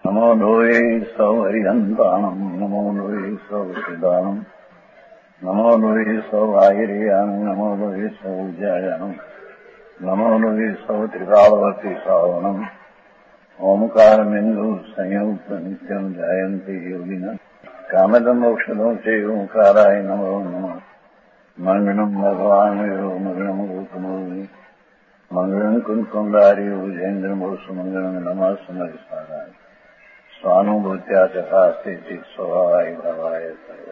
नमो लोये सौहरिहन्ताणम् नमो लोये सौसिदानम् नमो लोये सौवाहिर्यानम् नमो लोये सौज्यायानम् नमो लोये सौत्रिकालवर्ति सावनम् ओंकारमिन्दु संयुक्त नित्यम् जायन्ति योगिनः कामदम् औषधम् च ओंकाराय नमो नमः मंगलम् भगवान् मंगलम् रूपमोहि मंगलम् कुंकुंडारि उजेन्द्रमोसु मंगलम् नमः समरिसाराय स्वानुभूत्या चकास्ते स्वभावाय भावाय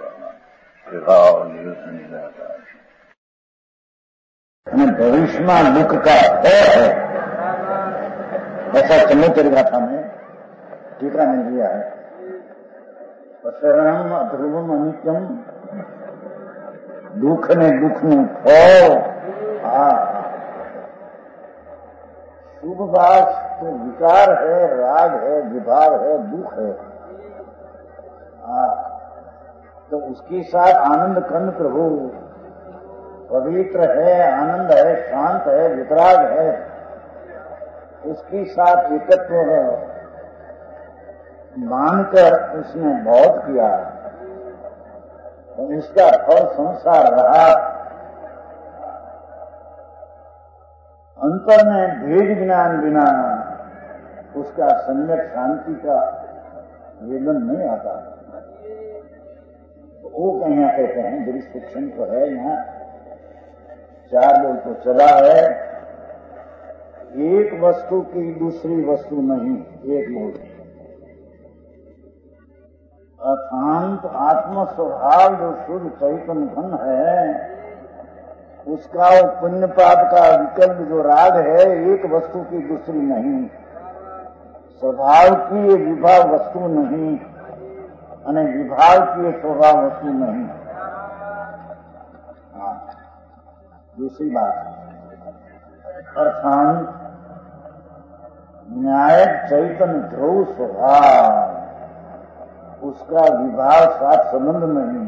भविष्य में दुख का भय है, ऐसा चमोत्तरी गाथा में टीका में दिया है। शरणम अध्रुवम अनित्यम दुख ने शुभ बात तो विकार है, राग है, विभाव है, दुख है, तो उसके साथ आनंद कंद प्रभु पवित्र है, आनंद है, शांत है, वितराग है, उसके साथ एकत्व मानकर उसने बहुत किया, तो इसका फल संसार रहा। अंतर में भेद ज्ञान बिना उसका सम्यक शांति का वेदन नहीं आता। तो वो कहीं कहते हैं बड़ी सूक्ष्म तो है, यहाँ चार बोल तो चला है, एक वस्तु की दूसरी वस्तु नहीं, एक बोल अशांत आत्म स्वभाव जो शुद्ध चैतन्य घन है, उसका पुण्य पाप का विकल्प जो राग है, एक वस्तु की दूसरी नहीं, स्वभाव की ये विभाव वस्तु नहीं, अने विभाव की ये स्वभाव वस्तु नहीं। दूसरी बात अर्थात न्याय चैतन्य ध्रुव स्वभाव, उसका विभाव साथ संबंध नहीं,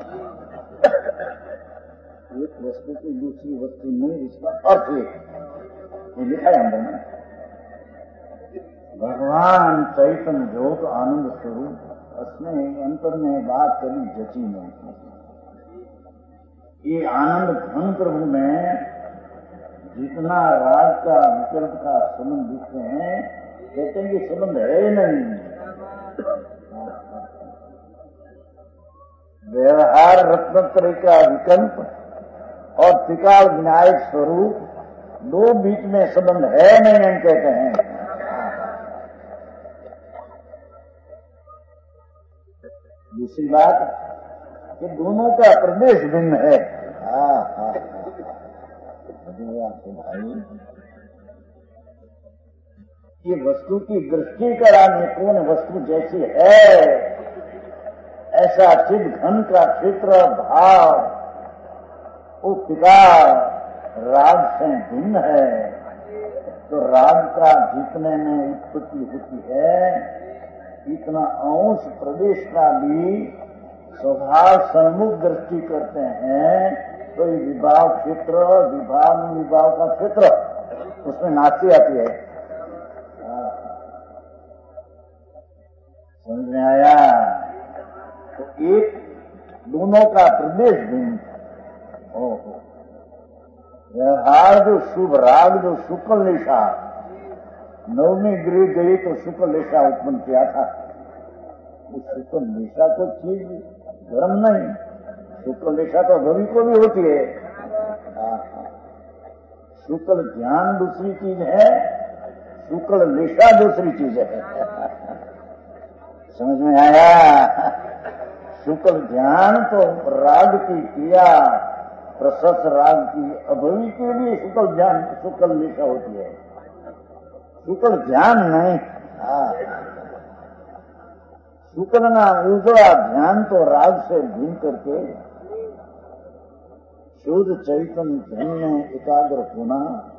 एक वस्तु की दूसरी वस्तु नहीं, इसका अर्थ ये लिखा है अंदर में। भगवान चैतन्य ज्योत आनंद स्वरूप, उसने अंतर में बात करी जची नहीं। ये आनंद घन प्रभु में जितना राग का विकल्प का संबंध दिखते हैं, कहते हैं कि संबंध है ही नहीं। व्यवहार रत्नत्रय का विकल्प और त्रिकाल विनायक स्वरूप दो बीच में संबंध है नहीं, हम कहते हैं। दूसरी बात कि दोनों का प्रदेश भिन्न है। भाई ये वस्तु की दृष्टि कराने कौन वस्तु जैसी है, ऐसा चिद घन का क्षेत्र भाव वो विकार राग से भिन्न है, तो राग का जितने में उत्पत्ति होती है, इतना अंश प्रदेश का भी स्वभाव सन्मुख दृष्टि करते हैं, तो ये विभाव क्षेत्र, विभाव का क्षेत्र, उसमें नास्ती आती है। समझ में आया? तो एक दोनों का प्रदेश भिन्न। व्यवहार जो शुभ राग जो शुक्ल लेशा, नवमी गृह गई तो शुक्ल लेशा उत्पन्न किया था। उस शुक्ल लेशा को चीज धर्म नहीं, शुक्ल लेशा तो भवि को भी होती है। शुक्ल ज्ञान दूसरी चीज है, शुक्ल लेशा दूसरी चीज है। समझ में आया? शुक्ल ज्ञान तो राग की क्रिया, प्रशस्त राग की अभवी के लिए शुक्ल ज्ञान शुक्ल लेशा होती है, शुक्ल ज्ञान नहीं। शुक्ल ना उजड़ा ध्यान तो राग से भिन्न करके शुद्ध चैतन्य धन में एकाग्र होना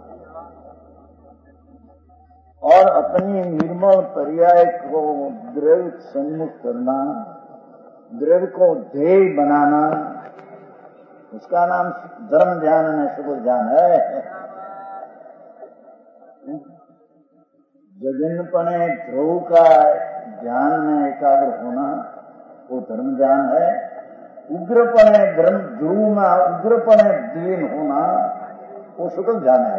और अपनी निर्मल पर्याय को द्रव्य सम्मुख करना, द्रव्य को ध्येय बनाना, उसका नाम धर्म ध्यान है, शुभ ध्यान है। जगन्नपणे ध्रुव का ध्यान में एकाग्र होना वो धर्म ज्ञान है। उग्रपणे धर्म ध्रुव में उग्रपणे दीन होना वो शुक्ल ज्ञान है।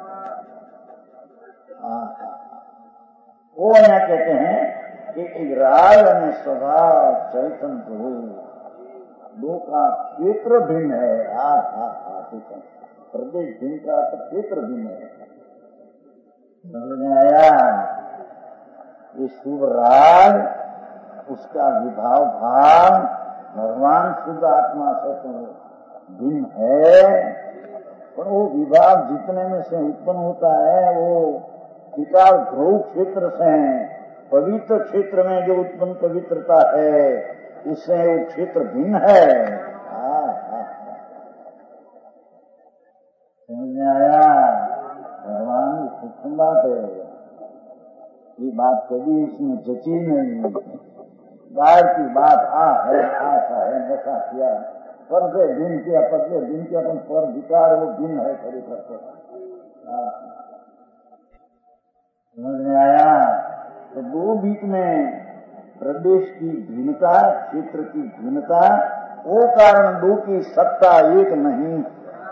वो यहाँ कहते हैं कि एक राग और स्वभाव चैतन्य हो दो का क्षेत्र भिन्न है। प्रदेश भिन्न का तो क्षेत्र भिन्न है। समझ में आया? ये शुभ राग उसका विभाव भाव भगवान शुद्ध आत्मा से तो भिन्न है, पर वो विभाव जितने में से उत्पन्न होता है वो विकार ध्रुव क्षेत्र से पवित्र क्षेत्र में जो उत्पन्न पवित्रता है उससे वो क्षेत्र भिन्न है। समझ में आया? भगवान सूक्ष्म बात है। ये बात कभी इसमें जची नहीं। बाहर की बात है आशा है नशा किया पर से दिन किया पर से दिन किया अपन पर विकार वो दिन है खड़ी करते। समझ में आया? तो दो बीच में प्रदेश की भिन्नता क्षेत्र की भिन्नता वो कारण दो की सत्ता एक नहीं।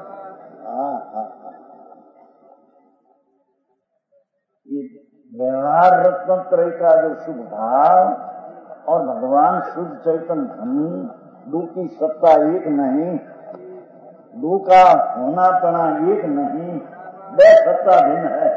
ये व्यवहार रत्नत्रय का जो शुभ भाव और भगवान शुद्ध चैतन्य धन दो की सत्ता एक नहीं, दो का होना पना एक नहीं, वह सत्ता भिन्न है।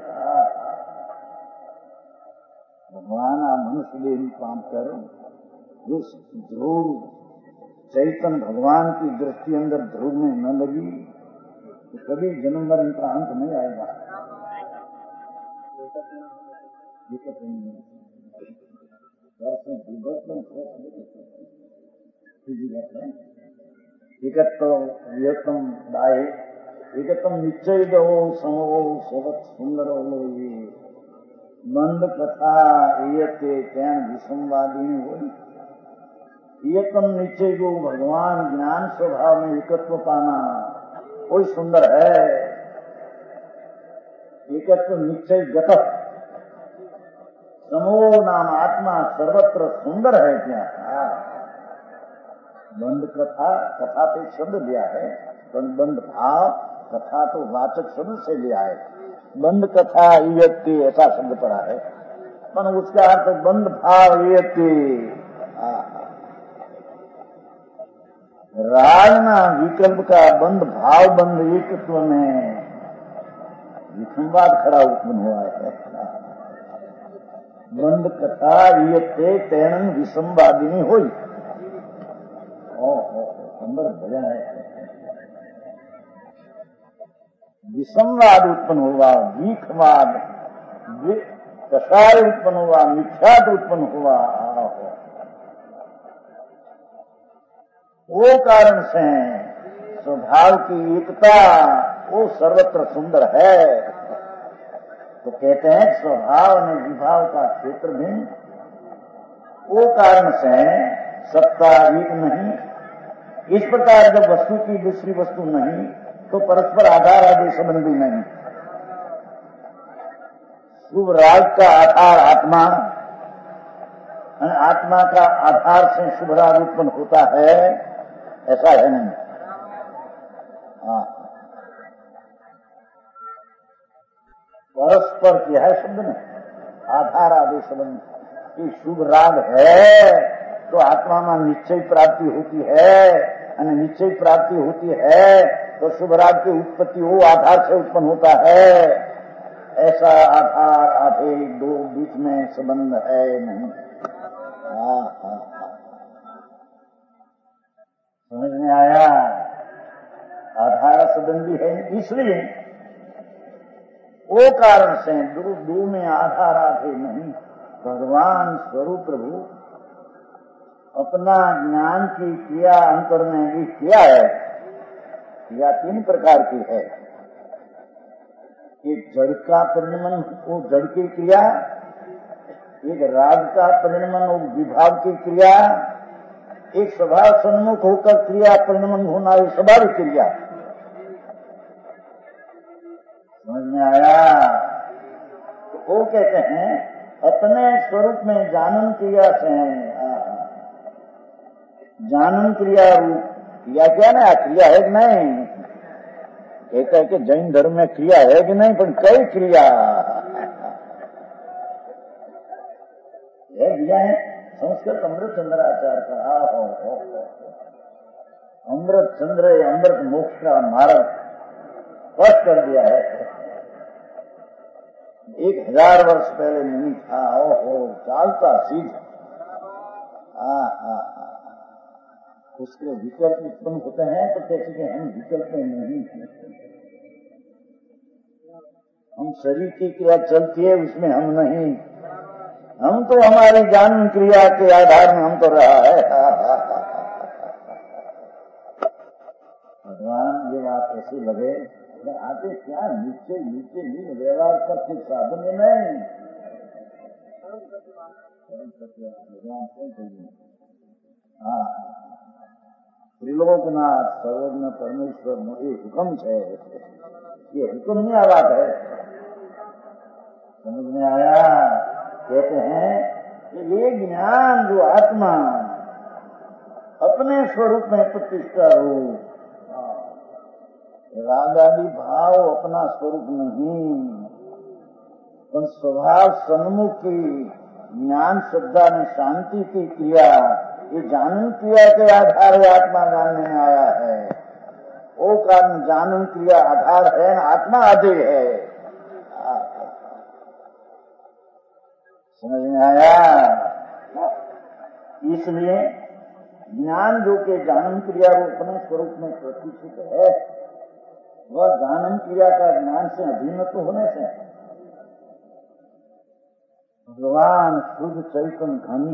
भगवान आप मनुष्य देह काम कर जो ध्रुव चैतन्य भगवान की दृष्टि अंदर ध्रुव में न लगी तो कभी जन्म मरण का अंत नहीं आएगा। एकत्म दाय एकत्म निश्चय दो समो सबत सुंदर ये मंद कथा एयते त्यान विसंवादिनी हो। एकम निश्चय जो भगवान ज्ञान स्वभाव में एकत्व पाना कोई सुंदर है। एकत्व निश्चय गत समो नाम आत्मा सर्वत्र सुंदर है। क्या बंद कथा कथा तो शब्द लिया है, बंद भाव कथा तो वाचक शब्द से लिया है। बंद कथा इयत्ति ऐसा शब्द पड़ा है, पर उसका अर्थ बंद भाव इयत्ति। राजना विकल्प का बंद भाव बंद एकत्व में विसंवाद खड़ा उत्पन्न हुआ है। बंद कथा इयत्ते तेन विसंवादिनी हुई। अंदर भजन है। विसंवाद उत्पन्न हुआ, वीखवाद कषाय उत्पन्न हुआ, मिथ्यात उत्पन्न हुआ। वो कारण से स्वभाव की एकता वो सर्वत्र सुंदर है। तो कहते हैं स्वभाव में विभाव का क्षेत्र भिन्न, वो कारण से सत्ता एक नहीं। इस प्रकार जब वस्तु की दूसरी वस्तु नहीं तो परस्पर आधार आदि संबंध भी नहीं। शुभ राग का आधार आत्मा, आत्मा का आधार से शुभ राग उत्पन्न होता है, ऐसा है नहीं। परस्पर क्या है शब्द में आधार आदि संबंध कि शुभ राग है तो आत्मा में निश्चय प्राप्ति होती है, निश्चय प्राप्ति होती है तो शुभ राग की उत्पत्ति वो आधार से उत्पन्न होता है। ऐसा आधार आधे दो बीच में संबंध है नहीं। समझ में आया? आधार संबंधी है इसलिए वो कारण से दो में आधार आधे नहीं। भगवान स्वरूप प्रभु अपना ज्ञान की क्रिया अंतर में भी किया है। क्रिया तीन प्रकार की है। एक जड़ का परिणमन वो जड़ की क्रिया, एक राग का परिणमन वो विभाव की क्रिया, एक स्वभाव सन्मुख होकर क्रिया परिणमन होना ये स्वाभाविक क्रिया। समझ में आया? तो वो कहते हैं अपने स्वरूप में जानन क्रिया से हैं। जानन क्रिया रूप क्रिया क्या ना, क्रिया है कि नहीं? कहता है कि जैन धर्म में क्रिया है कि नहीं, पर कई क्रिया है दिया है। संस्कृत अमृत चंद्राचार्य का हो अमृत चंद्र अमृत मोक्ष का मार्ग स्पष्ट कर दिया है। 1000 वर्ष पहले नहीं था। ओहो, चालता सीधा। उसके विकल्प उत्पन्न होते हैं तो कैसे कि हम विकल्प नहीं हैं। हम शरीर की क्रिया चलती है उसमें हम नहीं, हम तो हमारी ज्ञान क्रिया के आधार में हम तो रहा है। भगवान ये बात ऐसी लगे आते क्या नीचे नीचे नहीं व्यवहार करते साधन में नहीं। हाँ, त्रिलोकनाथ सर्वज्ञ परमेश्वर मुझे हुक्म है, ये हुक्म नहीं आ बात है। समझ में आया? कहते हैं कि ये ज्ञान जो आत्मा अपने स्वरूप में प्रतिष्ठा रूप, राग आदि भाव अपना स्वरूप नहीं, पर स्वभाव सन्मुख की ज्ञान श्रद्धा में शांति की क्रिया, ये जानन क्रिया के आधार में आत्मा जानने में आया है। वो कारण जानन क्रिया आधार है, आत्मा आदि है। समझ में आया? इसलिए ज्ञान जो के जानन क्रिया रूप अपने स्वरूप में प्रतिष्ठित है, वह जानन क्रिया का ज्ञान से अधीनत्व होने से भगवान शुद्ध चैतन्य घनी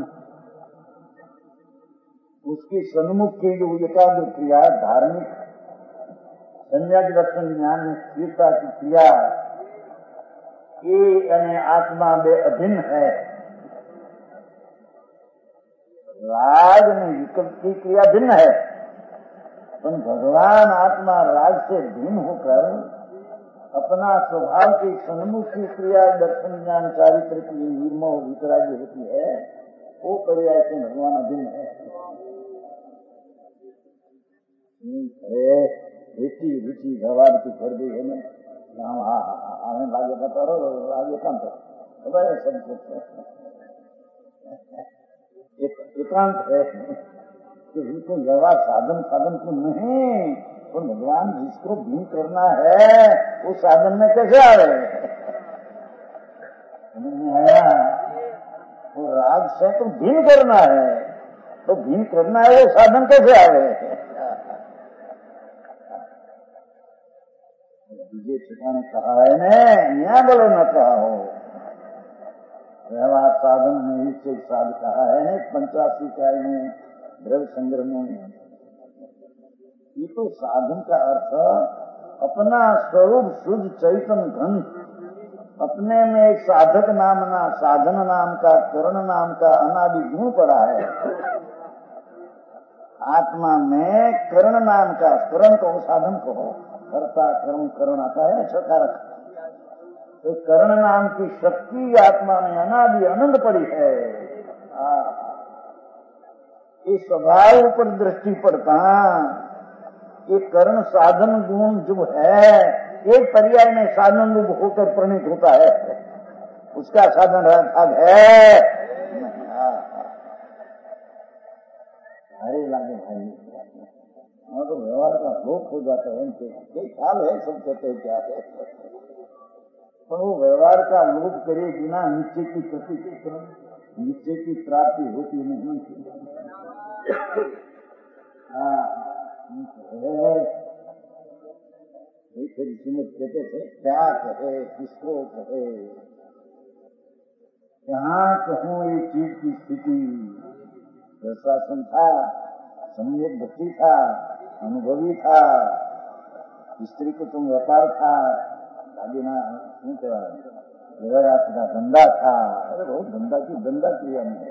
उसकी सन्मुख की जो एकाग्र क्रिया धार्मिक सम्यक दर्शन ज्ञान में स्थिरता की क्रिया, ये यानी आत्मा में अभिन्न है। राग में विकल्प की क्रिया भिन्न है, पर भगवान आत्मा राग से भिन्न होकर अपना स्वभाव की सन्मुख की क्रिया दर्शन ज्ञान चारित्र की निर्मोह वितरागी होती है, वो क्रिया से भगवान अभिन्न है। रुचि रुचि भगवान की कर दी है ना, हमें लागे का आगे काम कर एकांत है कि बिल्कुल व्यवहार साधन साधन को नहीं, तो भगवान जिसको भिन्न करना है वो साधन में कैसे आ रहे हैं? समझ में आया? वो राग से तो भिन्न करना है, तो भिन्न करना है, वो साधन कैसे आ रहे हैं? विजय छिपा ने कहा है न, यहाँ बोलो न कहा हो, व्यवहार साधन में इससे साध कहा है न 85 का में द्रव्य संग्रह में। ये तो साधन का अर्थ अपना स्वरूप शुद्ध चैतन्य घन, अपने में एक साधक नामना साधन नाम का करण नाम का अनादि गुण पड़ा है। आत्मा में करण नाम का, करण को साधन को कर्ता कर्म करण आता है छकारक, तो करण नाम की शक्ति आत्मा में अनादि अनंत पड़ी है। इस स्वभाव पर दृष्टि पड़ता, ये कर्ण साधन गुण जो है एक पर्याय में साधन रूप होकर परिणित होता है, उसका साधन राग है। अरे लागे भाई, हाँ तो व्यवहार का लोप हो जाता है, इनके ख्याल है, सब कहते हैं क्या है, पर वो व्यवहार का लोप करे बिना निश्चय की प्रति निश्चय की प्राप्ति होती नहीं। कहते थे क्या कहे किसको कहे, कहाँ कहूँ ये चीज की स्थिति, प्रशासन था, सम्यक भक्ति था, अनुभवी था, स्त्री को तुम व्यापार था, आगे ना શું કહેવાય का धंधा था। अरे बहुत धंधा की धंधा क्रिया में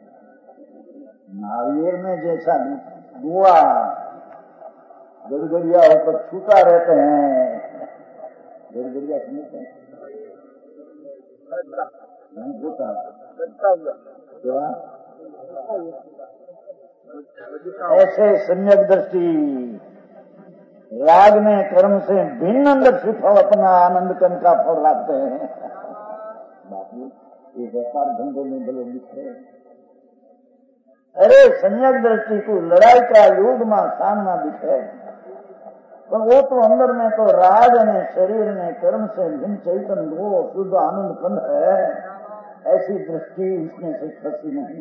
नारियल में जैसा गुआ गड़गड़िया होकर छूता रहते हैं, गड़गड़िया समझते हैं होता क्या? ऐसे सम्यक दृष्टि राग में कर्म से भिन्न अंदर से फल अपना आनंद कन का फल लाते हैं। बाकी ये व्यापार धंधे में भले लिखे, अरे सम्यक दृष्टि को लड़ाई का युद्ध में सामना दिखे, तो वो तो अंदर में तो राग ने शरीर में कर्म से भिन्न चैतन्य वो शुद्ध आनंद कंद है। ऐसी दृष्टि इसमें से खसी नहीं।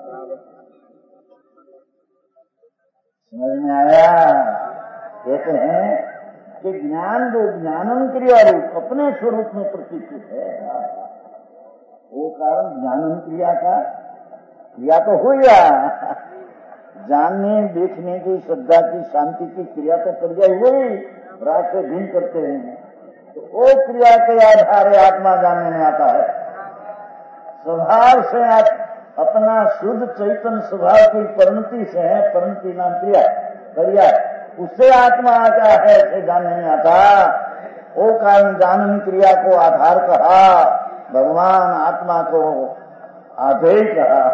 समझ में आया? कहते हैं कि ज्ञान जो ज्ञानम क्रिया रूप अपने स्वरूप में प्रतीत है, वो कारण ज्ञानम क्रिया का क्रिया तो हो गया, जानने देखने की श्रद्धा की शांति की क्रिया तो क्रिया हुई, राग से भिन्न करते हैं, तो वो क्रिया के आधार आत्मा जानने में आता है। स्वभाव से आप अपना शुद्ध चैतन्य स्वभाव की परिणति से है, परिणति नाम क्रिया उससे आत्मा आता है, ऐसे जानने में आता। वो कारण जानन क्रिया को आधार कहा, भगवान आत्मा को आधेय कहा।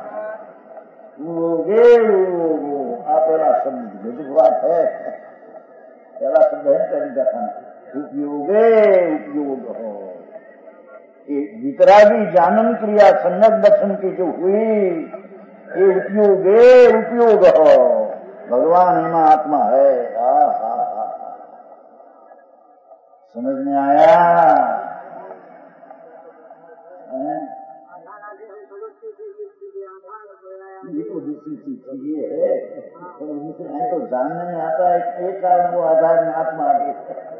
पहला शब्द विधिवाद है, पहला शब्द है परिदर्शन, उपयोगे उपयोग हो। वितरागी जानन क्रिया सम्यक दर्शन की जो हुई, ये उपयोगे उपयोग हो। भगवान हिमा आत्मा है। समझ में आया? ये तो दूसरी चीज ये है, तो जानने में आता है, एक कारण वो आधार में आत्मा आ गई।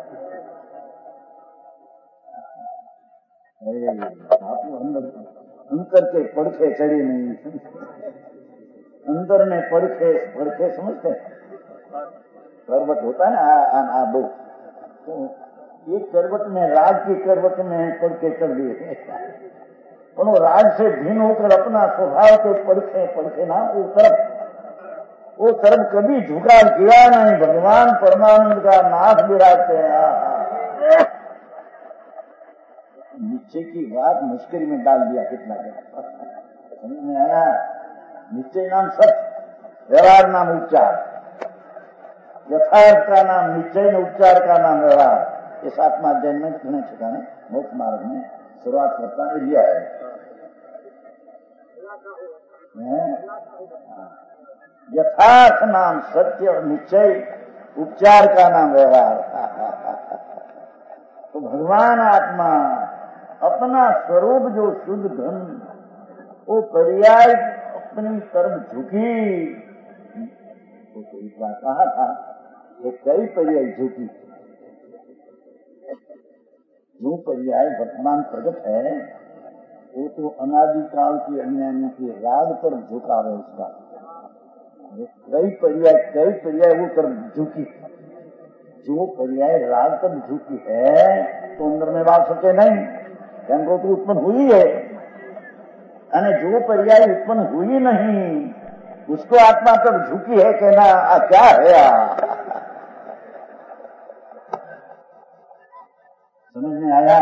आप अंतर के पड़खे चढ़ी नहीं, अंदर में पड़खे समझते हैं? करवट होता है ना आबू, तो एक करवट में राग की करवट में पड़खे चढ़ दिए, और वो राग से भिन्न होकर अपना स्वभाव के पड़खे ना वो तरफ कभी झुकाव किया नहीं। भगवान परमानंद का नाथ विराजते हैं। निश्चय की बात मुश्किल में डाल दिया कितना समझ में आया? निश्चय नाम सत्य, व्यवहार नाम उपचार, यथार्थ का नाम निश्चय, उपचार का नाम व्यवहार। इस आत्मा अध्ययन में इन्हें ठिकाने मोक्ष मार्ग में शुरुआत करता है लिया है। यथार्थ नाम सत्य और निश्चय, उपचार का नाम व्यवहार। तो भगवान आत्मा अपना स्वरूप जो शुद्ध धन, वो पर्याय अपनी तरफ झुकी, तो एक बार कहा था कि कई पर्याय झुकी। जो पर्याय वर्तमान प्रगट है वो तो अनादिकाल की अन्यानी के राग पर झुकाव है उसका। कई पर्याय वो तरफ झुकी, जो पर्याय राग पर झुकी है तो अंदर में बात सके नहीं, वो तो उत्पन्न हुई है। यानी जो पर्याय उत्पन्न हुई नहीं उसको आत्मा तक झुकी है, कहना क्या है? समझ में आया?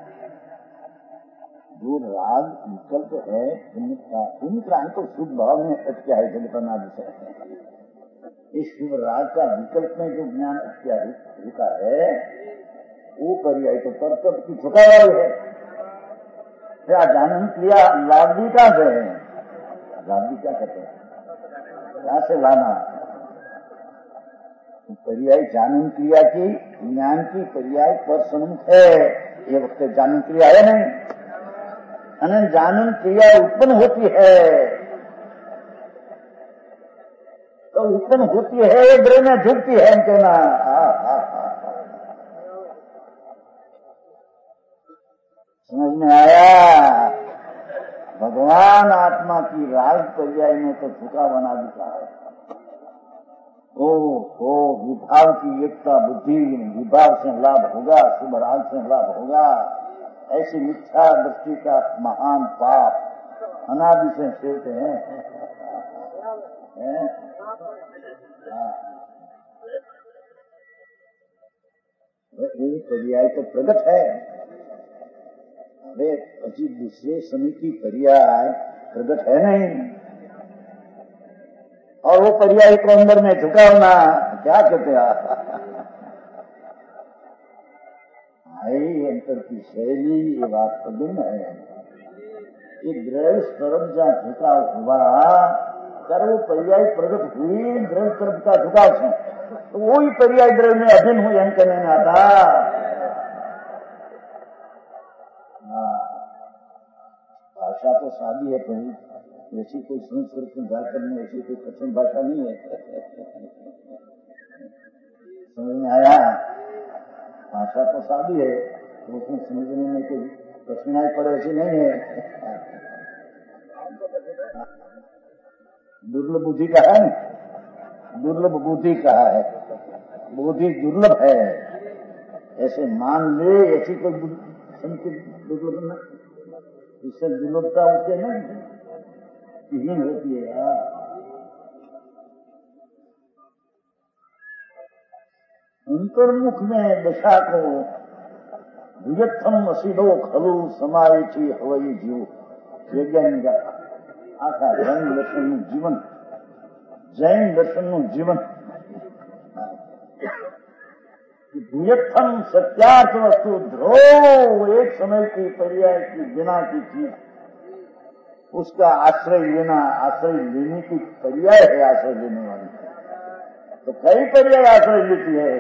जो राग विकल्प है उनका तो शुद्ध भाव में अटका है जगतनादि से। इस शुभ राग का विकल्प में जो ज्ञान अटका रुका है वो पर्याय तो कर्तव्य की झुकाव है। क्या जानन क्रिया लाभविका से है, लाभविका कहते हैं, यहाँ से लाना पर्याय जानन क्रिया की, ज्ञान की पर्याय पर सन्मुख है। ये वक्त जानन क्रिया है नहीं, अनंत जानन क्रिया उत्पन्न होती है, तो उत्पन्न होती है ये ग्रह में झुकती है कहना। समझ में आया? भगवान आत्मा की राग पर्याय में तो झुका बना दिखा है। ओ विभाव की एकता बुद्धि, विभाव से लाभ होगा, शुभ राग से लाभ होगा, ऐसी मिथ्या दृष्टि का महान पाप अनादि से सेवते हैं। पर्याय तो प्रगट है, હવે હજી दूसरे समय की पर्याय प्रगट है नहीं, और वो पर्याय को अंदर में झुकावना क्या कहते हैं आई अंतर की शैली ये बात तो दिन है। ये द्रव्य तरफ जहाँ झुकाव हुआ ત્યારે वो पर्याय प्रगट हुई द्रव्य तरफ का झुकाव છે, तो वही पर्याय द्रव्य में अधीन हुई एम कहने में आता। भाषा तो सादी है भाई, ऐसी कोई संस्कृत में जाकर में ऐसी कोई कठिन भाषा नहीं है। समझ में आया? भाषा तो सादी है, तो उसमें समझने में कोई कठिनाई पड़े ऐसी नहीं है। दुर्लभ बुद्धि कहा है, दुर्लभ बुद्धि कहा है, बुद्धि दुर्लभ है ऐसे मान ले, ऐसी कोई दुर्लभ नहीं, इससे दुर्लभता उसके नहीं होती है यार। अंतर्मुख में दशा को विगतम असीदो खलु समावेशी हवई जीव वैज्ञानिक आखा जैन दर्शन નું जीवन, जैन दर्शन નું जीवन भूयत्थम सत्यार्थ वस्तु ध्रुव एक समय की पर्याय की बिना की चीज, उसका आश्रय लेना, आश्रय लेने की पर्याय है आश्रय लेने वाली। तो कई पर्याय आश्रय लेती है,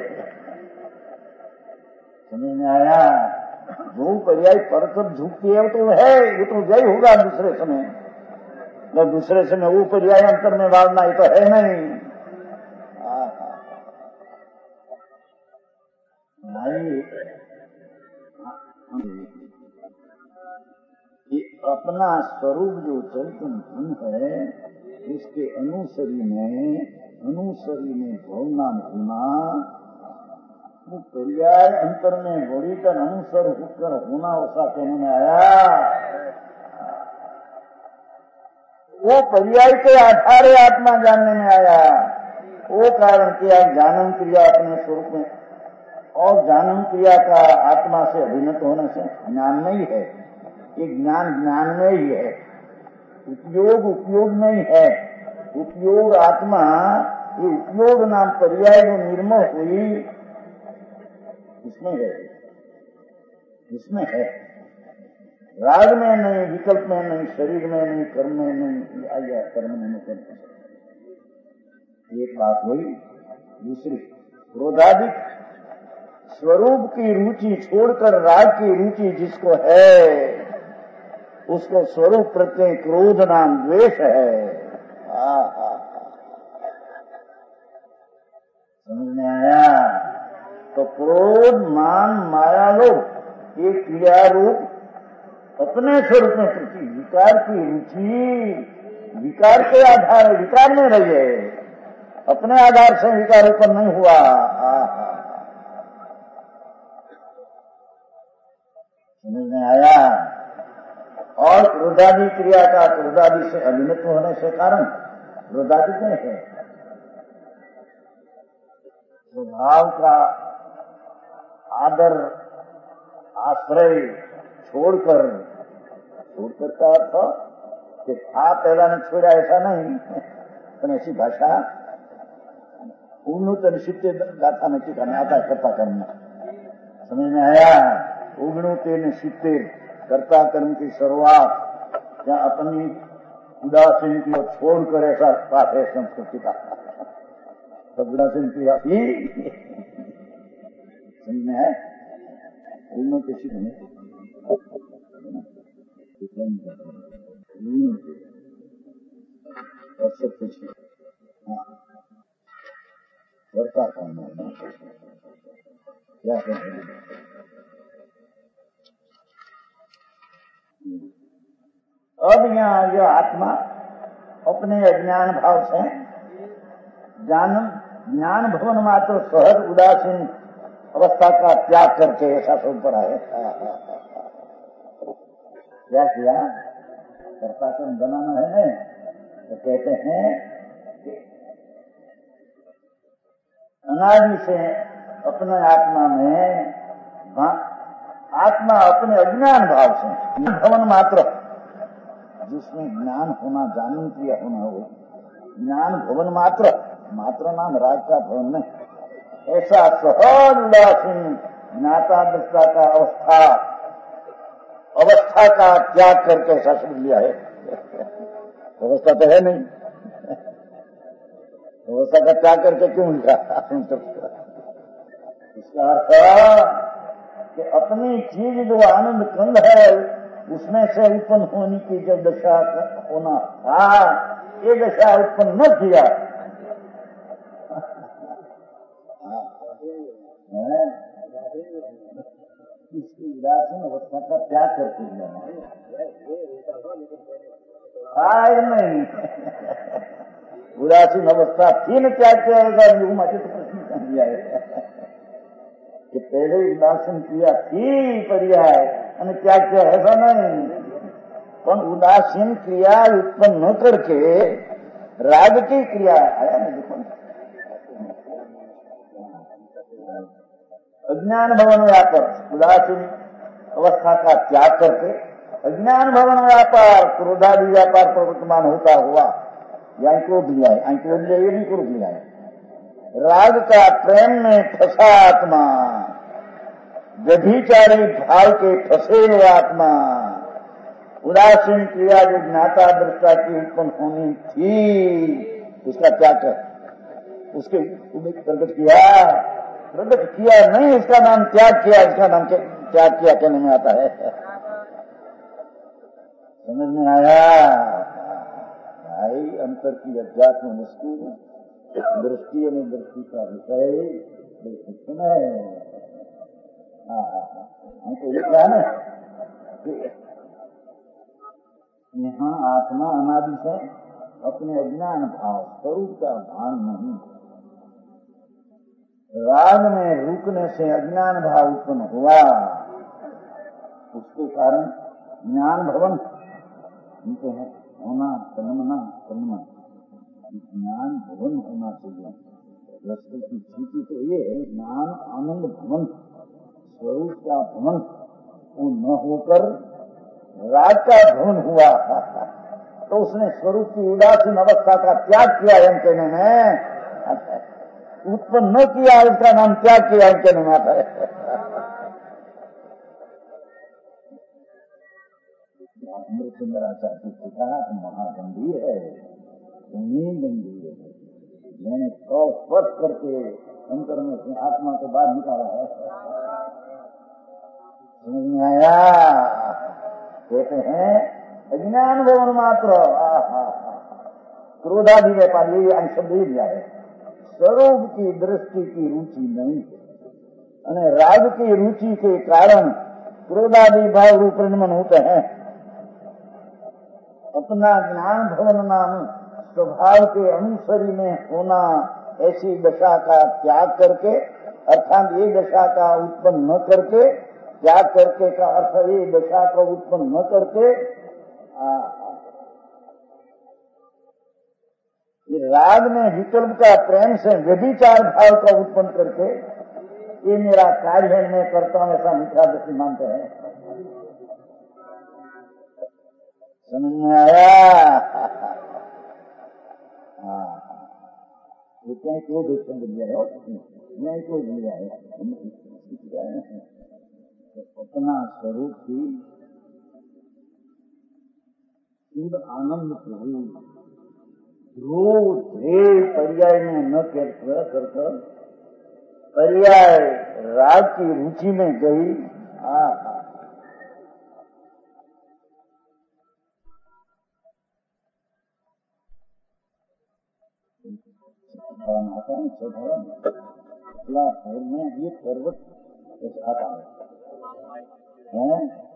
समझ में आया? जो पर्याय पर सब झुकती है वो तो है, वो तो जय होगा दूसरे समय, तो दूसरे समय वो पर्याय अंतर में डालना ये तो है नहीं। ये अपना स्वरूप जो चैतन्य धन है उसके अनुसरी में भवनाम होना, वो पर्याय अंतर में घोड़ी का अनुसर होकर होना उसका कहने में आया। वो पर्याय के आधारे आत्मा जानने में आया, वो कारण किया ज्ञानम क्रिया अपने स्वरूप में, और ज्ञानम क्रिया का आत्मा से अभिन्नत होने से ज्ञान नहीं है, ये ज्ञान में ही है, उपयोग में ही है। उपयोग आत्मा, ये उपयोग नाम पर्याय जो निर्मल हुई इसमें है, राग में नहीं, विकल्प में नहीं, शरीर में नहीं, कर्म में नहीं, आया कर्म में नहीं करना। एक बात हुई। दूसरी, क्रोधादिक स्वरूप की रुचि छोड़कर राग की रुचि जिसको है उसको स्वरूप प्रत्यय क्रोध नाम द्वेष है। समझ में आया? तो क्रोध मान माया लोग एक क्रिया रूप अपने स्वरूप में प्रति विकार की रुचि, विकार के आधार विकार में रही है, अपने आधार से विकार उत्पन्न नहीं हुआ। समझ में आया? और क्रोधादि क्रिया का क्रोधादि से अभिन्नत्व होने से कारण क्रोधादि में है, स्वभाव का आदर आश्रय छोड़कर का अर्थ कि था पहला ने छोड़ा ऐसा नहीं, पर ऐसी भाषा उन्नत निश्चित गाथा में टीका आता करता करना। समझ में आया? उगणुते निश्चित कर्ता कर्म की शुरुआत क्या अपनी उदासीन की ओर छोड़कर ऐसा पाठ है संस्कृति का, सब उदासीन की ही समझ में है? उन्नति सिद्ध नहीं और सब कुछ करता करना क्या करें। अब यहाँ यह आत्मा अपने अज्ञान भाव से ज्ञान भवन मात्र सहज उदासीन अवस्था का त्याग करके ऐसा सब पर आए। क्या किया? कर्ता कर्म बनाना है नहीं, तो कहते हैं कि अनादि से अपने आत्मा में आत्मा अपने अज्ञान भाव से भवन मात्र, जिसमें ज्ञान होना, जानन क्रिया होना हो, ज्ञान भवन मात्र, मात्र नाम राग का भवन में, ऐसा सहज उदासीन ज्ञाता दृष्टा का अवस्था का त्याग करके ऐसा समझ लिया है। अवस्था तो है नहीं, अवस्था का त्याग करके क्यों लिखा? इसका अर्थ कि अपनी चीज जो आनंद कंद है उसमें से उत्पन्न होने की जो दशा होना था, ये दशा उत्पन्न न किया। इसकी उदासीन अवस्था का त्याग करते हैं। नहीं, उदासीन अवस्था थी न त्याग किया, मुझे तो प्रश्न कर दिया है कि पहले उदासीन किया थी पर्याय અને त्याग किया, ऐसा नहीं। पर उदासीन क्रिया उत्पन्न न करके राग की क्रिया आया ना, देखो अज्ञान भवन व्यापार, उदासीन अवस्था का त्याग करके अज्ञान भवन व्यापार, क्रोधादि व्यापार प्रवर्तमान होता हुआ, या क्रोध लिया है, क्रोध लिया, ये भी क्रोध लिया है। राग का प्रेम में फंसा आत्मा, व्यभिचारी भाव के फंसे हुए आत्मा, उदासीन क्रिया जो ज्ञाता दृष्टा की उत्पन्न होनी थी उसका त्याग कर, उसके प्रकट किया नहीं, उसका नाम त्याग किया, इसका नाम त्याग किया कहने में आता है। समझ में आया भाई? अंतर की अध्यात्म वस्तु दृष्टि और दृष्टि का विषय बिल्कुल है। हमको ये क्या है कि यहाँ आत्मा अनादि से अपने अज्ञान भाव स्वरूप का भान नहीं, राग में रुकने से अज्ञान भाव उत्पन्न हुआ, उसके कारण ज्ञान भवन उनके हैं होना, तन्मना ज्ञान भवन होना चाहिए। वस्तु की स्थिति तो ये है, ज्ञान आनंद भवन, स्वरूप का भवन वो न होकर राग का भवन हुआ, तो उसने स्वरूप की उदासीन अवस्था का त्याग किया। एम कहने में उत्पन्न न किया, इसका नाम त्याग किया, एम कहने में आता है। अमृतचंद्राचार्य की कहा महागंभीर है, गंभीर है। मैंने स्पर्श करके अंतर में से आत्मा को बाहर निकाला है। समझ में आया? कहते हैं अज्ञान भवन मात्र, क्रोधादि व्यापार, ये अंशब्द ही दिया है। स्वरूप की दृष्टि की रुचि नहीं, और राग की रुचि के कारण क्रोधादि भाव रूप परिणमन होते हैं। अपना ज्ञान भवन नाम स्वभाव के अनुसरी में होना, ऐसी दशा का त्याग करके, अर्थात ये दशा का उत्पन्न न करके, त्याग करके का अर्थ ये दशा को उत्पन्न न करके, ये राग में विकल्प का प्रेम से व्यभिचार भाव का उत्पन्न करके, ये मेरा कार्य है, मैं करता हूं, ऐसा मिथ्या दृष्टि मानते हैं। समझ में आया? क्यों देखते हैं हो, नहीं क्यों लिया है, अपना स्वरूप की शुद्ध आनंद प्रभु पर्याय में न कर पर्याय राग की रुचि में गई। आता है स्वभाव में ये पर्वत आता है,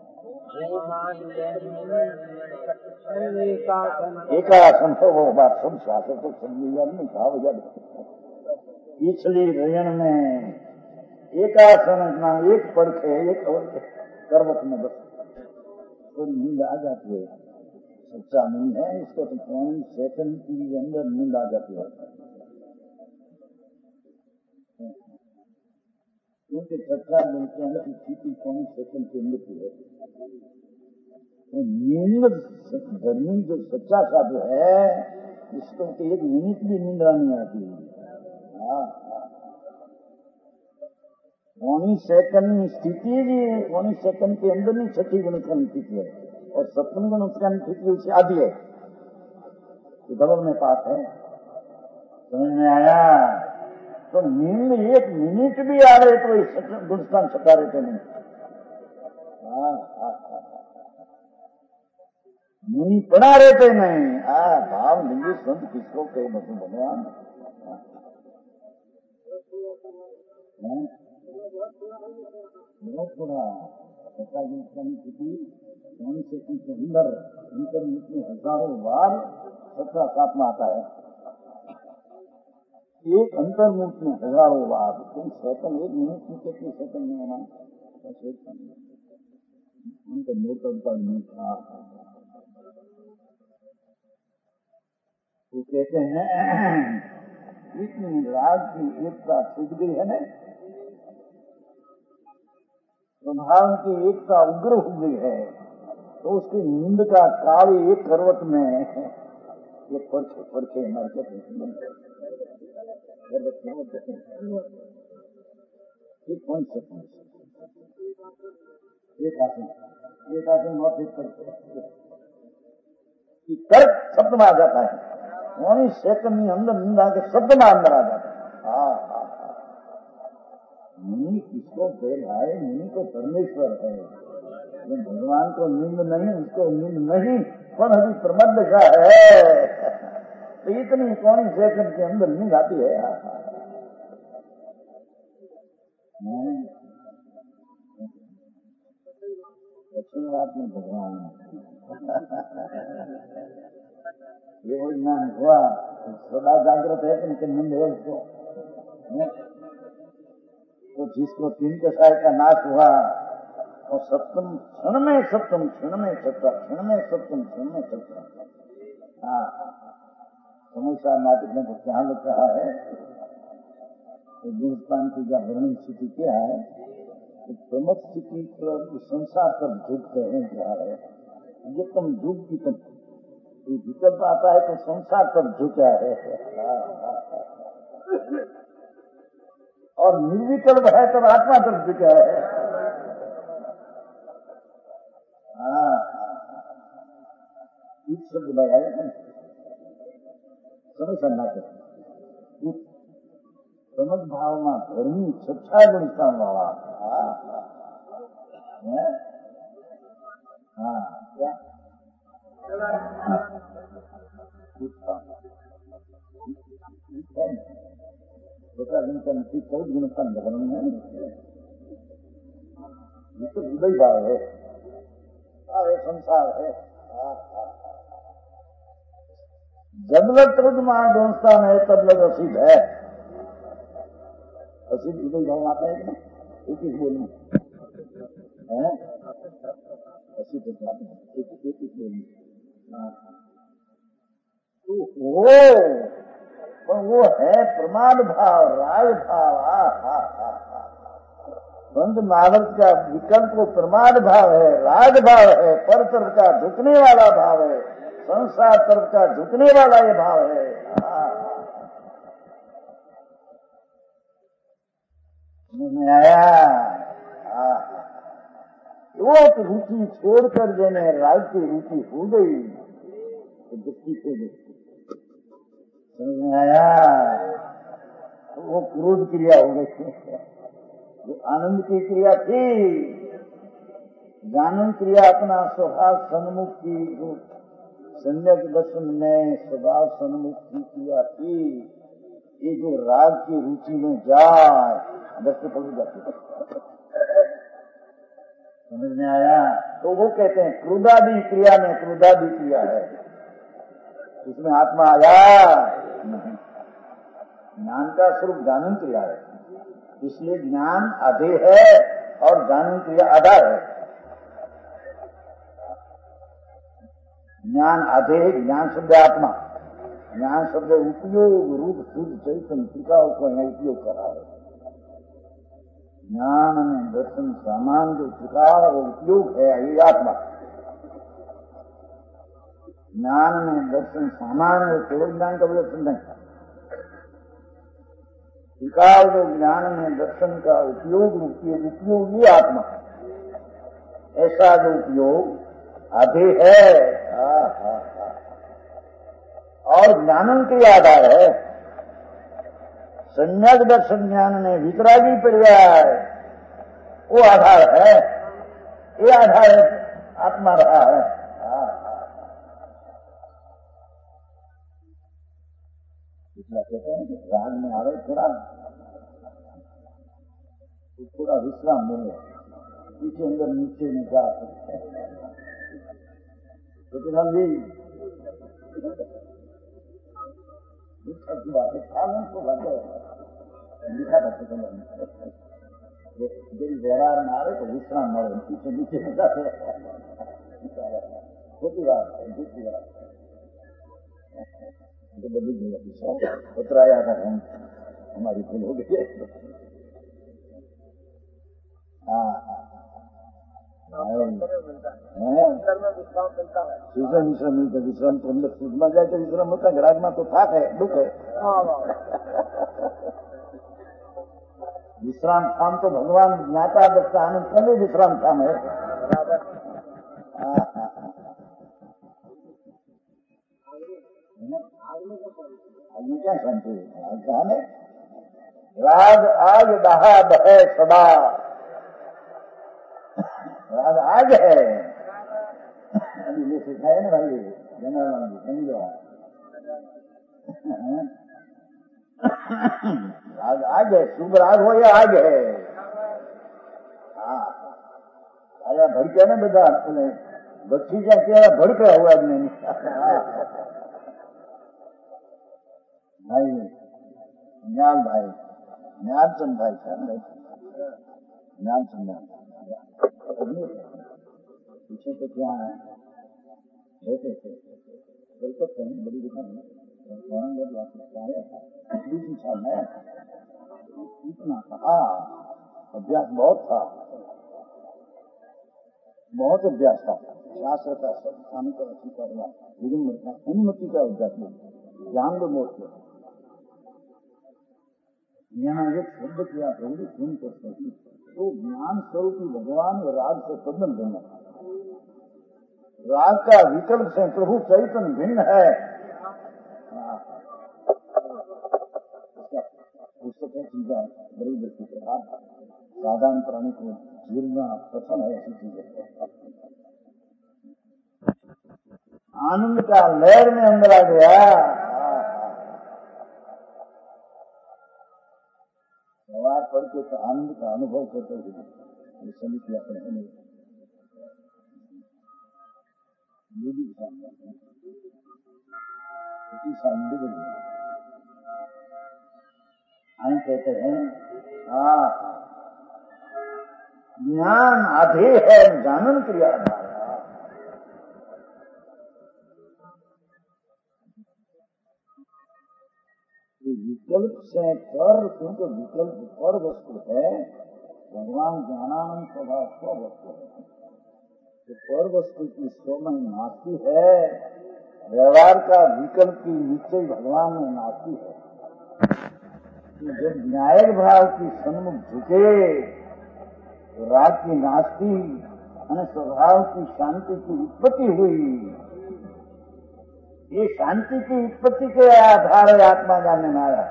एकासन हो बात सब शासक तो समझ नहीं भाव जब पिछली रयन में एकासन नाम एक पड़खे एक और पर्वत में बस तो नींद आ जाती है। सच्चा नींद है, इसको तो 5 सेकंड के अंदर नींद आ जाती है। क्योंकि चर्चा मिलते हैं कि स्थिति कौन सेकंड के अंदर की है। तो नींद गर्मी जो सच्चा साधु है इसको तो एक मिनट भी नींद नहीं आती। पौनी सेकंड स्थिति भी पौनी सेकंड के अंदर नहीं छठी गुण उत्पन्न स्थिति है और सप्तम गुण उत्पन्न स्थिति उससे आधी है। डबल में पास है। समझ में आया? तो नींद एक मिनट भी आ रहे तो गुणस्थान छटा रहते नहीं। मुनि पड़ा रहते नहीं। भाव लिंगी संत किसको कहे मतलब भगवान बहुत थोड़ा अंदर में हजारों बार सत्ता साथ आता है। एक अंतर्मुख में हजारों बार तुम सेकंड एक मिनट में कितने सेकंड में आना उनका मोटर का नहीं था। तो कहते हैं इतनी रात की एकता छूट गई है ना, प्रभाव की एकता उग्र हो गई है तो उसकी नींद का काल एक करवट में ये परखे नरके कौन से एक आसन और एक तर्क शब्द में आ जाता है। वही सेकंड में अंदर नींद आके शब्द में अंदर आ जाता है। मुनि किसको फेल है? मुनि को परमेश्वर है। भगवान को नींद नहीं, उसको नींद नहीं, पर अभी प्रमद का है तो इतनी कौन सेकंड के अंदर नींद आती है। दक्षिण रात में भगवान ये वही ज्ञान हुआ सदा जागृत है कि नींद है उसको। तो जिसको तीन कषाय का नाश हुआ और सप्तम क्षण में सप्तम क्षण में सप्तम क्षण में सप्तम क्षण में सप्तम। हमेशा नाटक में ध्यान लग रहा है। तो हिंदुस्तान की जो वर्णन स्थिति क्या है तो प्रमुख स्थिति पर संसार पर झुकते हैं क्या है ये तुम झुक की तुम विकल्प आता है तो संसार पर झुका है और निर्विकल्प है तो आत्मा पर झुका है। इस शब्द लगाए समय सन्ना कर समझ भाव में धर्मी सच्चा गुणस्थान वाला क्या गुणस्थान धर्म है ये तो हृदय भाव है। संसार है। जब लग तुरंत गुणस्थान है तब लग असिध है। असिध हृदय भाव आता है कि एक ही बोलना है असिध एक ही बोलना तो वो है प्रमाद भाव राग भाव। पंच महावर्त का विकल्प को प्रमाद भाव है, राग भाव है, पर तरफ का झुकने वाला भाव है, संसार तरफ का झुकने वाला ये भाव है। समझ आया? वो रुचि छोड़कर देने राग की रुचि हो गई तो दृष्टि हो गई। समझ में आया? वो क्रोध क्रिया हो गई। जो आनंद की क्रिया थी ज्ञानंद क्रिया अपना स्वभाव सन्मुख की जो सम्यक दर्शन में स्वभाव सन्मुख की क्रिया थी ये जो राग की रुचि में जाए दृष्टि पड़ जाती। समझ में आया? तो वो कहते हैं क्रोधादि क्रिया में क्रोधादि क्रिया है इसमें आत्मा आया नहीं। ज्ञान का स्वरूप ज्ञान क्रिया है इसलिए ज्ञान आधे है और ज्ञान क्रिया आधा है। ज्ञान आधे ज्ञान शब्द आत्मा ज्ञान शब्द उपयोग रूप शुद्ध चैतन्य टीकाओं को यहाँ उपयोग कर रहा है। ज्ञान में दर्शन सामान जो चुका वो उपयोग है, ये आत्मा। ज्ञान में दर्शन सामान है, केवल ज्ञान का दर्शन नहीं। विकाल जो ज्ञान में दर्शन का उपयोग उपयोगी आत्मा, ऐसा जो उपयोग आधे है और ज्ञानन के आधार है। सम्यक दर्शन ज्ञान ने वितरागी पर्याय वो आधार है, ये आधार है, आत्मा रहा है। इसलिए कहते हैं कि राग में आ रहे थोड़ा विश्राम मिले, पीछे अंदर नीचे में जा तो जी लिखा था व्यवहार में आ रहे तो विश्राम મળે, पीछे नीचे में जाते छोटी बात है, दूसरी बात तो बदली उतराया था हम, हमारी भूल हो गई। विश्राम मिलता, विश्राम तो अंदर सूझमा जाए तो विश्राम होता है, राग में तो थाक है, दुख है। विश्राम धाम तो भगवान ज्ञाता दत्ता आनंद कभी विश्राम धाम है। आगे क्या शांति है? राग आग दहा दहे सदा, राग आग है। अभी ये सिखाया ना भाई जनार्दन जी, समझो राग आग है, शुभ राग हो या आग है। आया भड़के ना બધા बच्ची क्या क्या भड़का हुआ आदमी भाई न्याल भाई न्यालचंद भाई था, न्यालचंद पीछे तो क्या है रहते थे कलकत्ता में बड़ी दुकान है, इतना था अभ्यास बहुत था, बहुत अभ्यास था, शास्त्र का स्वामी का अच्छी करना, लेकिन अनुमति का अभ्यास नहीं, ज्ञान को मोट किया। यहाँ एक शब्द किया पहले सुन कर सकी तो ज्ञान स्वरूप भगवान और राग से संबंध भिन्न है। राग का विकल्प से प्रभु चैतन्य भिन्न है। पुस्तक चीज है बड़ी बड़ी प्रभाव, साधारण प्राणी को जीलना पसंद है, ऐसी चीज है। आनंद का लहर में अंदर आ गया। सवार पढ़ के तो आनंद का अनुभव करते हुए समिति अपने कहते हैं ज्ञान आधे है, जानन क्रिया आधार। विकल्प से पर, क्योंकि विकल्प पर वस्तु है, भगवान ज्ञानानंद स्वभाव स्व वस्तु है, तो पर वस्तु की स्वमय नास्ती है, व्यवहार का विकल्प की निश्चय भगवान में नास्ती है। तो जब न्यायिक भाव की सन्मुख झुके तो राग की नास्ती और स्वभाव की शांति की उत्पत्ति हुई। ये शांति की उत्पत्ति के आधार आत्मा जानने में आया,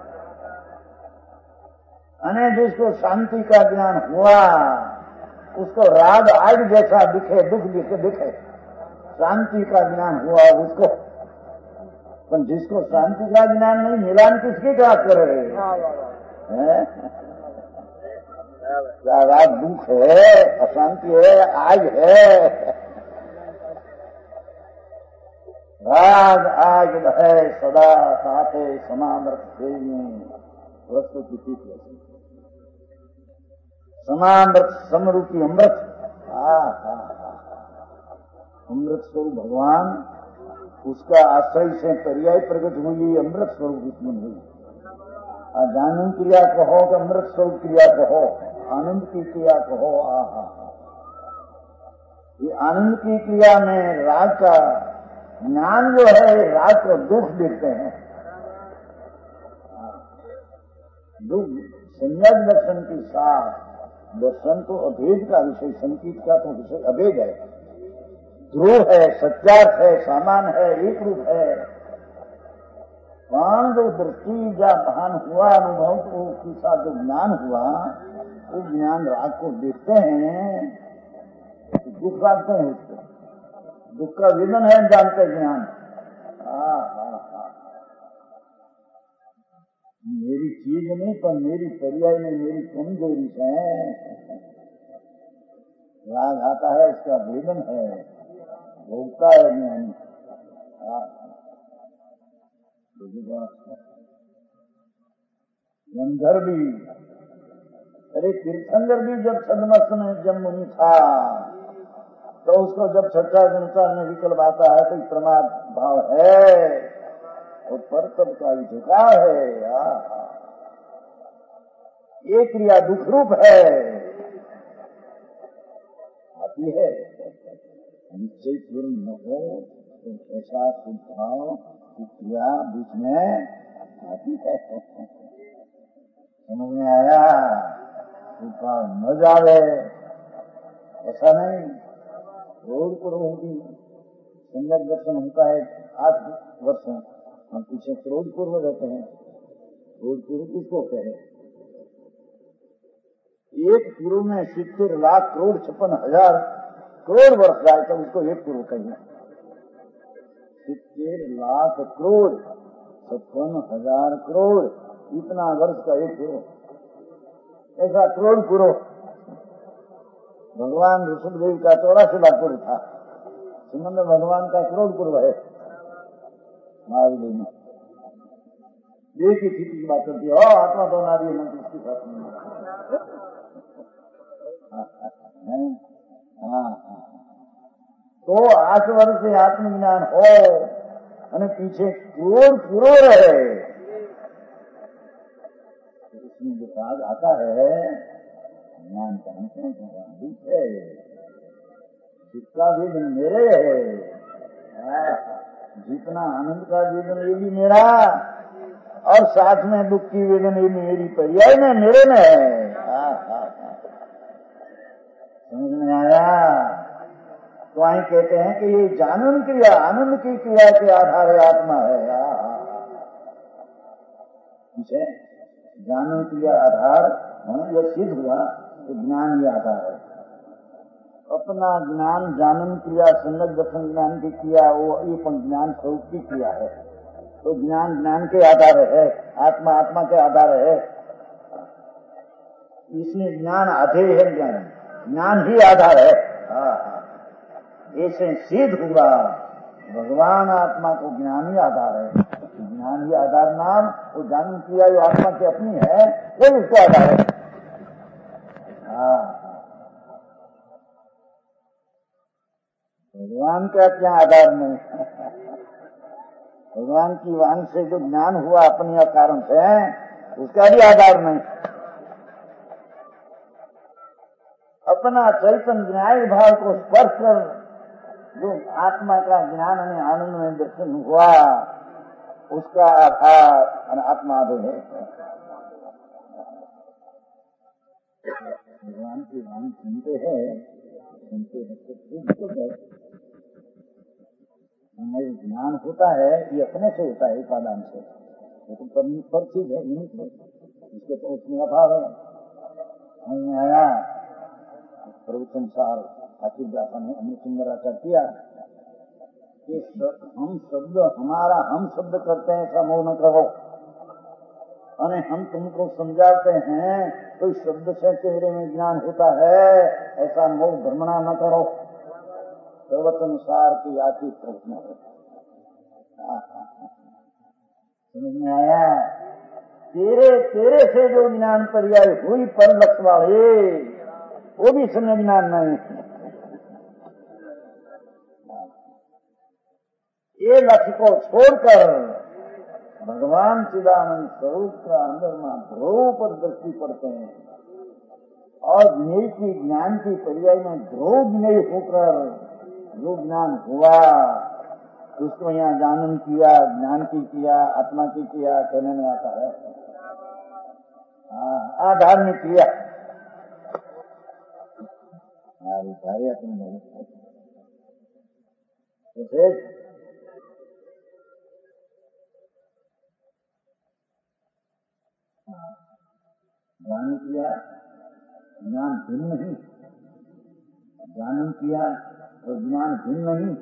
अने जिसको शांति का ज्ञान हुआ उसको राग आग जैसा दिखे, दुख दिखे, शांति का ज्ञान हुआ उसको। पर जिसको शांति का ज्ञान नहीं मिला, किसकी बात कर रहे हैं? क्या राग दुख है, अशांति है, आग है? राग आग है सदा साथे समामृत वस्तु की थी, समामृत समरूपी अमृत। अमृत स्वरूप भगवान, उसका आश्रय से पर्याय प्रकट हुई, अमृत स्वरूप उत्पन्न हुई। जानन क्रिया कहो कि अमृत स्वरूप क्रिया कहो, आनंद की क्रिया कहो। आहा, ये आनंद की क्रिया में राग का ज्ञान जो है, राग को दुख देखते हैं। दुख सम्यक दर्शन के साथ, दर्शन तो अभेद का विषय, संकीत का तो विषय अभेद है, ध्रुव है, सत्यार्थ है, सामान है, एक रूप है। वहां जो दृष्टि या भान हुआ, अनुभव को के साथ जो ज्ञान हुआ, वो ज्ञान राग को देखते हैं, दुख लागते हैं उसको, दुख का वेदन है जानते ज्ञान। मेरी चीज नहीं, पर मेरी पर्याय में मेरी कमजोरी है। राग आता है, उसका वेदन है, भोगता है ज्ञानी। गंधर्वी, अरे तीर्थंकर भी जब छद्मस्त में जमुनी था, तो उसको जब छठा संसार में विकल्प आता है तो प्रमाद भाव है, और पर तब का ही झुकाव है। ये क्रिया दुख रूप है, आती है। निश्चय पूर्ण न हो तो ऐसा भाव की क्रिया बीच में आती है। समझ में आया? न जावे ऐसा नहीं। रोड पर होगी सम्यक दर्शन होता है 8 वर्ष, हम पीछे क्रोध पूर्व रहते हैं। क्रोध पूर्व किसको कहे? 1 पूर्व में 70 लाख करोड़ 56,000 करोड़ वर्ष जाए तो उसको 1 पूर्व कहिए। 70 लाख करोड़ 56,000 करोड़, इतना वर्ष का 1 पूर्व, ऐसा करोड़ पूर्व। भगवान ऋषभदेव का 84 लाख करोड़ था, श्रीमंद भगवान का करोड़ पूर्व है। महावीर में देह की स्थिति की बात करती है, आत्मा तो नारी है, मंत्र उसकी साथ नहीं। तो 8 वर्ष से आत्मज्ञान हो અને पीछे करोड़ पूरो रहे, इसमें जो राग आता है, ज्ञान जानते हैं जिसका वेदन मेरे है, जितना आनंद का वेदन ये भी मेरा, और साथ में दुख की वेदन ये मेरी पर्याय में मेरे में है। समझ में आया? तो वहीं कहते हैं कि ये जानन क्रिया, आनंद की क्रिया के आधार है आत्मा है। जानन क्रिया आधार यह सिद्ध हुआ कि ज्ञान ही आधार है। अपना ज्ञान जानन क्रिया, सम्यक दर्शन ज्ञान की क्रिया, वो ये ज्ञान स्वरूप की क्रिया है। तो ज्ञान ज्ञान के आधार है, आत्मा आत्मा के आधार है। इसमें ज्ञान आधेय है, ज्ञान ही आधार है। ऐसे सिद्ध हुआ भगवान आत्मा को ज्ञान ही आधार है। ज्ञान ही आधार नाम, वो जानन क्रिया जो आत्मा की अपनी है, वो उसको आधार है। भगवान का क्या आधार नहीं। भगवान की वाणी से जो ज्ञान हुआ अपने कारण से, उसका भी आधार नहीं। अपना चैतन्य न्याय भाव को स्पर्श कर जो आत्मा का ज्ञान और आनंद में दर्शन हुआ, उसका आधार आत्मा है। भगवान की वाणी सुनते हैं तो हमें ज्ञान होता है, ये अपने से होता है, उपादान से, लेकिन पर चीज है इसके तो उसमें अभाव है। हमने आया प्रभु संसार आखिर व्यापा ने हमने सुंदराचार किया कि हम शब्द हमारा हम शब्द करते हैं, ऐसा मोह न करो। अरे हम तुमको समझाते हैं तो इस शब्द से चेहरे में ज्ञान होता है, ऐसा मोह भ्रमणा न करो। सर्वसंसार की आखिर प्रश्न है। समझ में आया? तेरे से जो ज्ञान पर्याय हुई पर लक्ष्य वाले, वो भी समझना नहीं। ये लक्ष्य को छोड़कर भगवान चिदानंद स्वरूप का अंदर में ध्रुव पर दृष्टि पड़ते हैं, और ज्ञेय की ज्ञान की पर्याय में ध्रुव ज्ञेय होकर जो ज्ञान हुआ उसको यहाँ जानन किया, ज्ञान की किया, आत्मा की किया कहने में आता है। आधार में किया भाई अपने ज्ञान किया, ज्ञान भिन्न नहीं, ज्ञान किया तो ज्ञान भिन्न नहीं।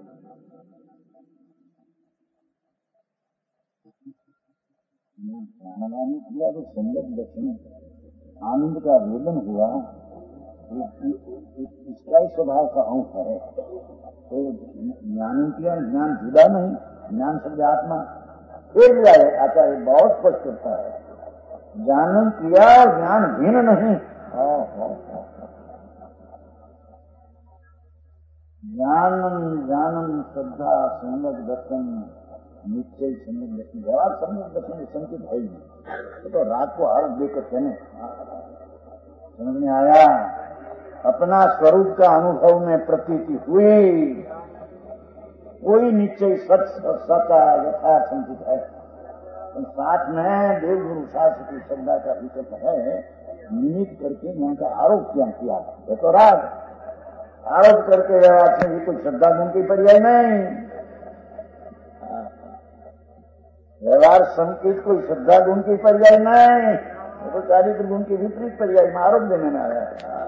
ज्ञान किया तो संगत दर्शन आनंद का वेदन हुआ, इसका ही स्वभाव का अंश है। तो ज्ञान किया, ज्ञान जुदा नहीं, ज्ञान शब्द आत्मा। फिर भी आचार्य बहुत स्पष्ट करता है, ज्ञान किया ज्ञान भिन्न नहीं। ज्ञानम श्रद्धा संगत दर्शन निश्चय संगत दर्शन। जवाब संगत दर्शन संकित है ही, तो रात को आरोप देकर कहने समझ में आया, अपना स्वरूप का अनुभव में प्रतीति हुई, कोई निश्चय सच्चा यथार्थ संकित है। तो साथ में देवगुरु शास्त्र की श्रद्धा का विकल्प है, निमित्त करके यहाँ का आरोप क्या किया है। तो राग आरोप करके व्यवहार से भी कोई श्रद्धा गुण की पर्याय नहीं, व्यवहार संकेत कोई श्रद्धा गुण की पर्याय नहीं, तो चारित्र गुण की विपरीत पर्याय में आरोप देने में आया है।